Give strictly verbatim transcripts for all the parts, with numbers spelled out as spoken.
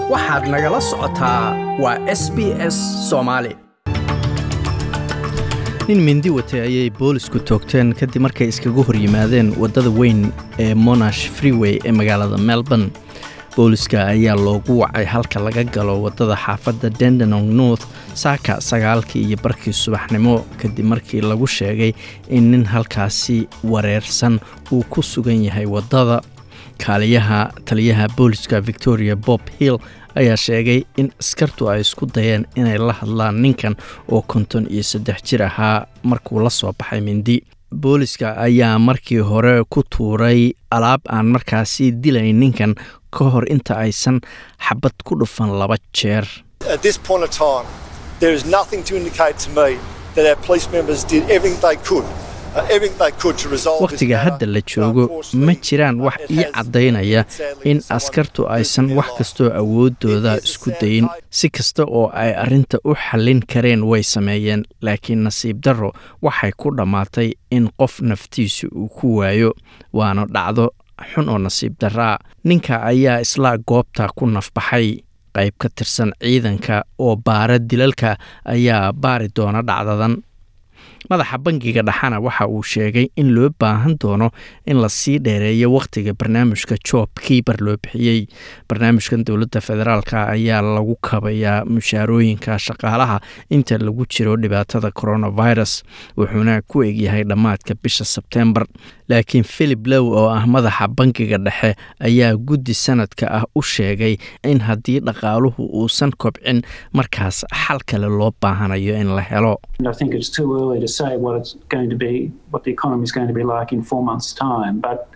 waxaad nagala socotaa waa S B S Soomaali. nin mindi watay ayay boolisku toogteen kadib markay iskaga hor yimaadeen wadada weyn ee Monash Freeway ee magaalada Melbourne. booliska ayaa loogu wacay halka laga galo wadada xaafadda Dandenong North saaka sagaalkii iyo barkii subaxnimo kadib markii lagu sheegay in nin halkaasi wareersan uu ku sugan yahay wadada. kaaliyaha taliyaha booliska Victoria Bob Hill ayaa sheegay in askartu ay isku dayeen inay la hadlaan ninkan oo konton iyo saddex jir ahaa markuu la soo baxay mindi. booliska ayaa markii hore ku tuuray alaab aan markaasi dilayn ninkan ka hor inta aysan xabad ku dhufan laba jeer. At this point of time, there is nothing to indicate to me that our police members did everything they could. waqtiga hadda la joogo ma jiraan wax ii caddaynaya in askartu aysan wax kastoo awooddooda isku dayin. si kasta oo ay arrinta u xallin kareen way sameeyeen, laakiin nasiib darro waxay ku dhammaatay in qof naftiisu uu ku waayo, waana dhacdo xun oo nasiib darraa. ninka ayaa isla goobta ku nafbaxay. qayb ka tirsan ciidanka oo baara dilalka ayaa baari doona dhacdadan. madaxa bangiga dhaxana waxa uu sheegay in loo baahan doono in la sii dheereeyo waqtiga barnaamijka job keeper loo bixiyey. barnaamijkan dowladda federaalka ayaa lagu kabayaa mushaarooyinka shaqaalaha inta lagu jiro dhibaatada coronavirus, wuxuuna ku egyahay dhammaadka bisha Sebtembar. laakiin Philip Low oo ah madaxa bangiga dhexe ayaa guddi sanadka ah u sheegay in haddii dhaqaaluhu uusan kobcin markaas xal kale loo baahanayo in la helo. say what it's going to be, what the economy is going to be like in four months' time. But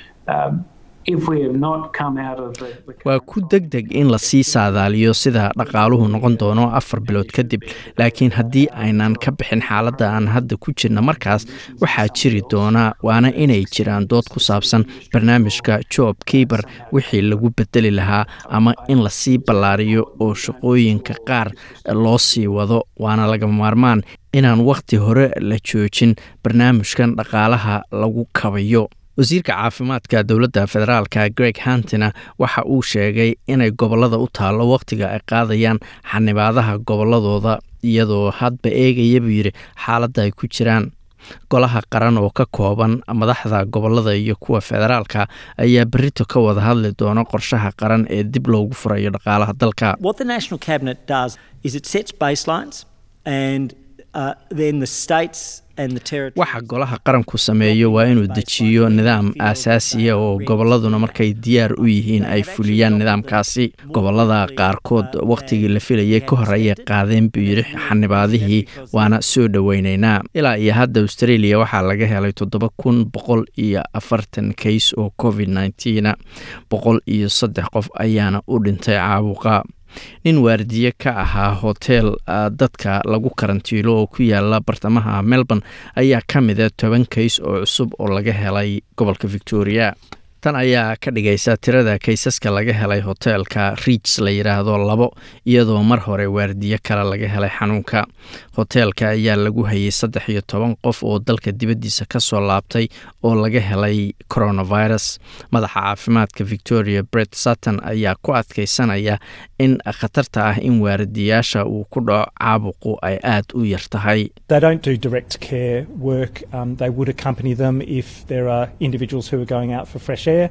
um, if we have not come out of the... waa ku degdeg in la sii saadaaliyo sida dhaqaaluhu noqon doono afar bilood kadib, laakiin haddii aynan ka bixin xaaladda aan hadda ku jirna markaas waxaa jiri doona waana inay jiraan dood ku saabsan barnaamijka job keeper wixii lagu bedeli lahaa ama in la sii ballaariyo oo shaqooyinka qaar loo sii wado. waana laga maarmaan inaan waqti hore la joojin barnaamijkan dhaqaalaha lagu kabayo. wasiirka caafimaadka dowladda federaalka Greg Huntina waxa uu sheegay inay gobolada u taalo waqtiga ay qaadayaan xanibaadaha goboladooda iyadoo hadba eegaya buu yiri xaaladda ay ku jiraan. golaha qaran oo ka kooban madaxda gobolada iyo kuwa federaalka ayaa berrito ka wada hadli doona qorshaha qaran ee dib loogu furayo dhaqaalaha dalka. What the National Cabinet does is it sets baselines and uh, then the states waxa golaha qaranku sameeyo waa inuu dejiyo nidaam aasaasiya oo goboladuna markay diyaar u yihiin ay fuliyaan nidaamkaasi. gobolada qaarkood waqtigii la filayay ka hor ayay qaadeen buu yiri xanibaadihii, waana soo dhaweynaynaa. ilaa iyo hadda Australia waxaa laga helay toddoba kun boqol iyo afartan case oo covid nineteen, boqol iyo saddex qof ayaana u dhintay caabuqa. nin waardiye ka ahaa hotel dadka lagu karantiilo oo ku yaala bartamaha Melbourne ayaa ka mid ah toban case oo cusub oo laga helay gobolka Victoria. tan ayaa ka dhigaysa tirada kaysaska laga helay hotelka Reach la yiraahdo labo, iyadoo mar hore waardiye kale laga helay xanuunka. hotelka ayaa lagu hayay saddex iyo toban qof oo dalka dibadiisa ka soo laabtay oo laga helay coronavirus. madaxa caafimaadka Victoria Brett Sutton ayaa ku adkaysanaya in khatarta ah in waardiyaasha uu ku dhaco caabuqu ay aad u yar tahay. They don't do direct care work. Um, they would accompany them if there are individuals who are going out for fresh air.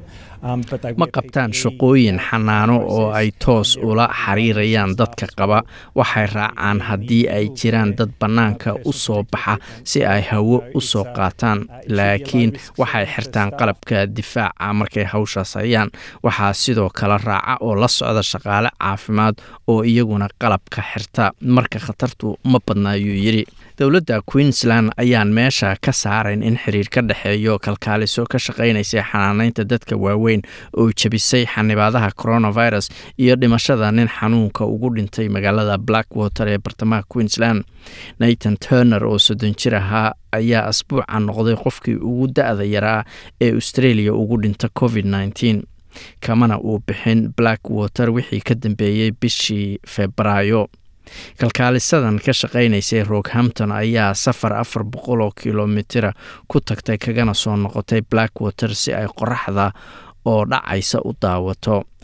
ma qabtaan shaqooyin xanaano oo ay toos ula xiriirayaan dadka qaba. waxay raacaan haddii ay jiraan dad bannaanka u soo baxa si ay hawo u soo qaataan, laakiin waxay xirtaan qalabka difaaca markay hawshaas hayaan. waxaa sidoo kale raaca oo la socda shaqaale caafimaad oo iyaguna qalabka xirta marka khatartu ma badna ayuu yiri. dowladda Queensland ayaan meesha ka saarayn in xiriir ka dhaxeeyo kalkaaliso ka shaqaynaysa xanaanaynta dadka waaweyn oo jabisay xanibaadaha coronavirus iyo dhimashada nin xanuunka ugu dhintay magaalada Blackwater ee bartamaha Queensland. Nathan Turner oo soddon jir ahaa ayaa asbuuca noqday qofkii ugu da'da yaraa ee Australia ugu dhinta covid nineteen. kamana uu bixin Blackwater wixii ka dambeeyay bishii Febraayo. kalkaalisadan ka shaqaynaysay Rockhampton ayaa safar afar boqol oo kiiloomitir ku tagtay kagana soo noqotay Blackwater si ay qoraxda oo dhacaysa u daawato.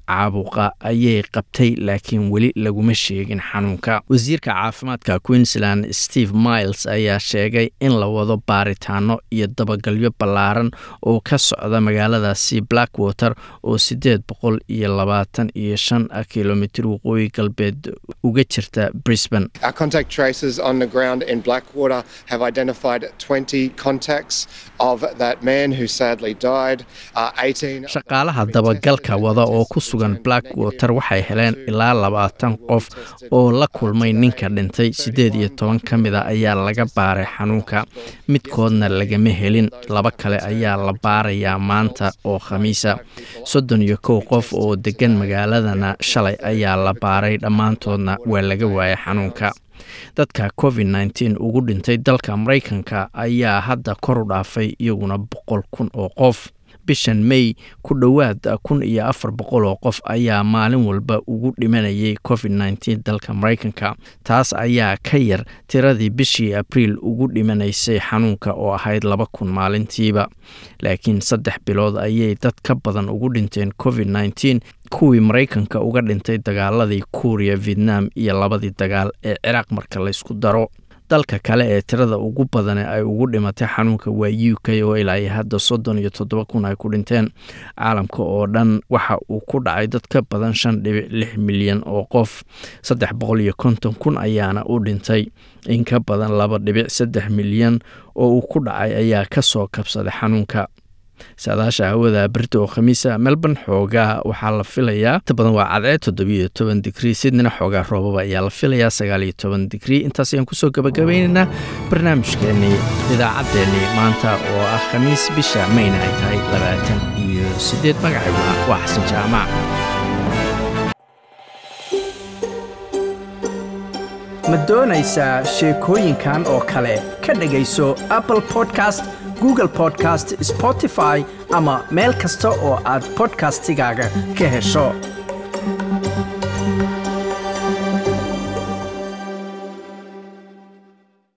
caabuqa ayay qabtay laakiin weli laguma sheegin xanuunka. wasiirka caafimaadka Queensland Steve Miles ayaa sheegay in la wado baaritaano iyo dabagalyo ballaaran oo ka socda magaaladaasi Blackwater oo sideed boqol iyo labaatan iyo shan kilomitir waqooyi galbeed uga jirta Brisbane. Our contact tracers on the ground in Blackwater have identified twenty contacts of that man who sadly died. Uh, eighteen shaqaalaha dabagalka wada oo ku sugan Blackwater waxay heleen ilaa labaatan qof oo la kulmay ninka dhintay. sideed iyo toban ka mid ah ayaa laga baaray xanuunka, midkoodna lagama helin. laba kale ayaa la baarayaa maanta oo Khamiisa. soddon iyo kow qof oo degan magaaladana shalay ayaa la baaray, dhammaantoodna waa laga waayay xanuunka. dadka covid nineteen ugu dhintay dalka Mareykanka ayaa hadda kor u dhaafay iyaguna boqol kun oo qof. bishan May ku dhowaad kun iyo afar boqol oo qof ayaa maalin walba ugu dhimanayay covid nineteen dalka Mareykanka. taas ayaa ka yar tiradii bishii Abriil ugu dhimanaysay xanuunka oo ahayd laba kun maalintiiba. laakiin saddex bilood ayay dad ka badan ugu dhinteen covid nineteen kuwii Mareykanka uga dhintay dagaaladii Kuuriya, Vietnam iyo labadii dagaal ee Ciraaq marka la isku daro. dalka kale ee tirada ugu badan ay ugu dhimatay xanuunka waa U K oo ilaa hadda soddon iyo toddoba kun ay ku dhinteen. caalamka oo dhan waxa uu ku dhacay dad ka badan shan dhibic lix milyan oo qof. saddex boqol iyo konton kun ayaana u dhintay. in ka badan laba dhibic saddex milyan oo uu ku dhacay ayaa ka soo kabsaday xanuunka. saadaasha hawada berita oo Khamiisa Melbourne xoogaa waxaa la filayaa inta badan waa cadceed toddoba iyo toban digrii, Sydneyna xoogaa roobaba ayaa la filayaa sagaal iyo toban digrii. intaas ayaan kusoo gabagabaynaynaa barnaamijkeennii idaacaddeenii maanta oo ah Khamiis bisha Mayna ay tahay labaatan iyo siddeed. magacayguna waa Xasan Jaamac. ma doonaysaa sheekooyinkan oo kale ka dhegayso Apple Podcast, Google Podcast, Spotify ama meel kasta oo aad podcastigaaga ka hesho.